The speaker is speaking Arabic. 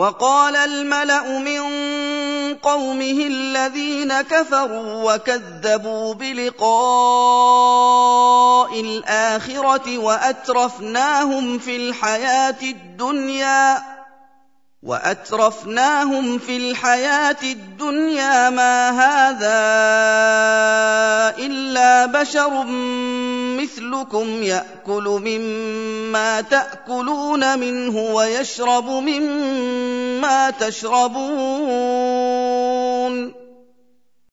وقال الملأ من قومه الذين كفروا وكذبوا بلقاء الآخرة وأترفناهم في الحياة الدنيا ما هذا إلا بشر مثلكم يأكل مما تأكلون منه ويشرب مما تشربون